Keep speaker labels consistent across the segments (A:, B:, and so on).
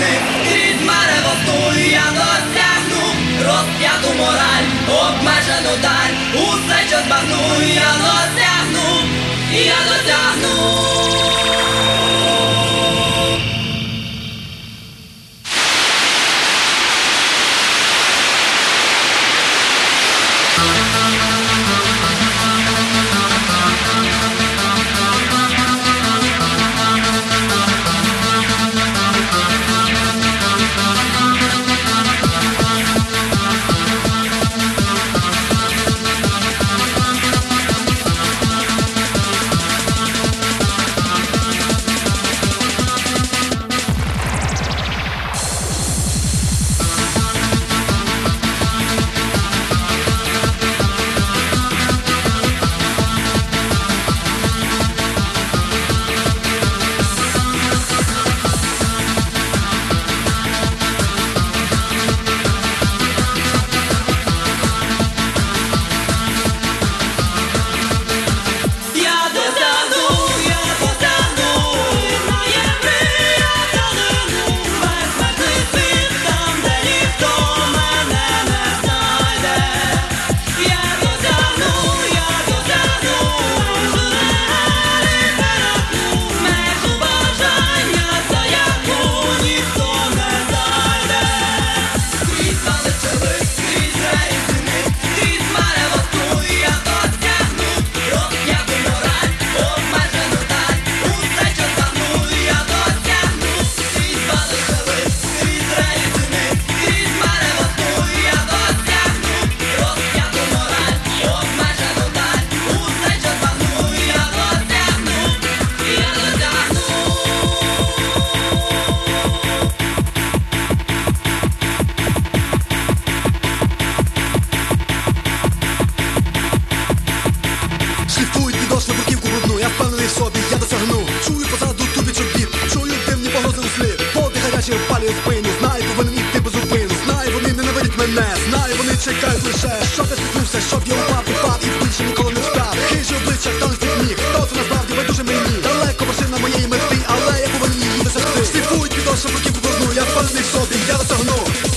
A: зими, крізь марево сну я досягну розп'яту мораль, обмежену даль, усе, що збагну, я досягну, я досягну.
B: Шліфують підошви бруківку брудну, я впевнений в собі, я досягну. Чую позаду тубі чобіт, чую димні погрози у слід. Води гарячі впалює спину, знаю, повинен йти без зупину. Знаю, вони ненавидять мене, знаю, вони чекають лише, щоб я спіткнувся, щоб я упав і більше ніколи не встав. Хижі обличчя, хто не ніг, хто це насправді байдуже мені. Далеко вершина моєї мети, але я повинен її досягти. Шліфують підошви бруківку брудну, я впевнений в собі, я досягну.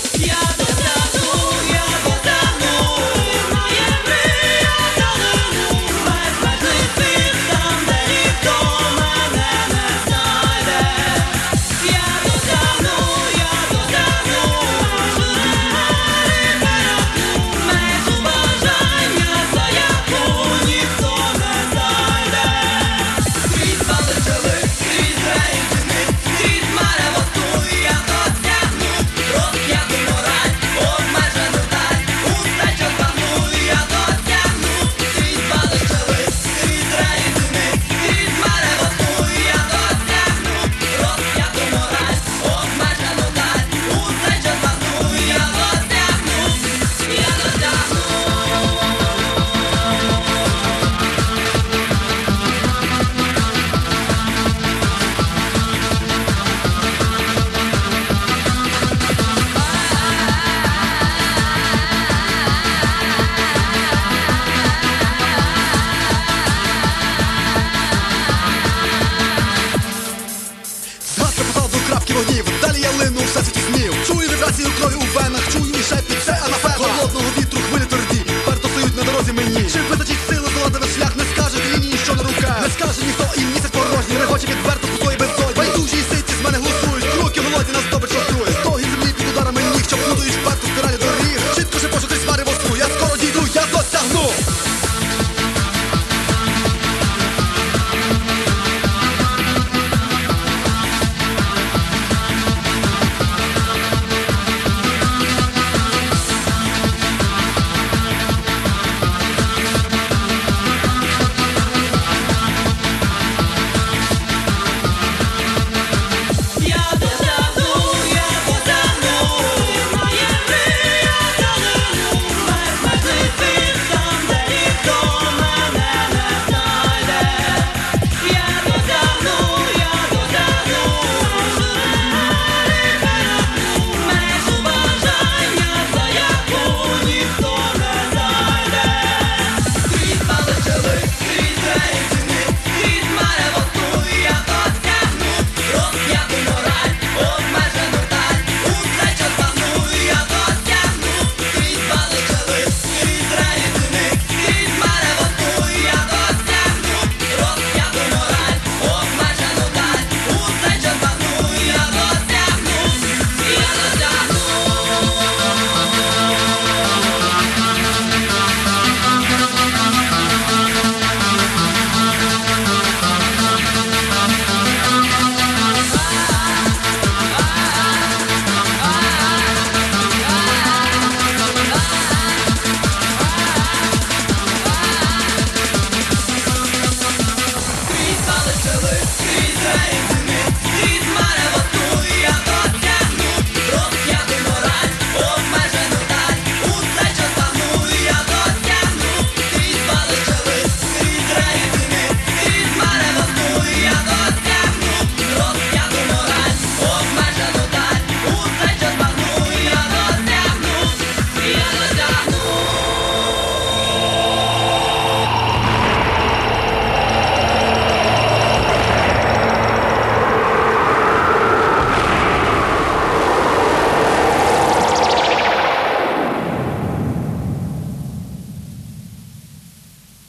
B: Далі я лину все світі снів. Чую вібрацію крові у венах, чую і шепіт, це анафема. Холодного вітру хвилі тверді, вперто стоють на дорозі мені. Чи вистачить сили здолати весь шлях, не скаже лінії, що на руках. Не скаже ніхто